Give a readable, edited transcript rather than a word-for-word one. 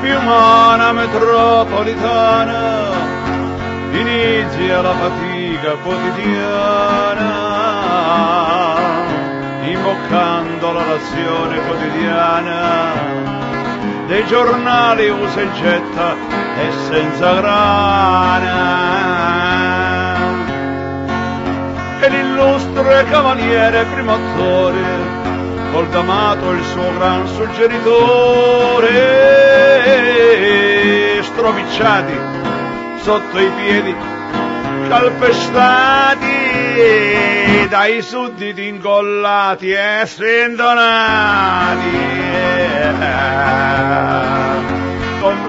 più umana metropolitana, inizia la fatica quotidiana, imboccando la razione quotidiana dei giornali usa e getta e senza grana. E l'illustre cavaliere primo attore, col D'Amato il suo gran suggeritore, stropicciati sotto i piedi, calpestati dai sudditi incollati e svendonati.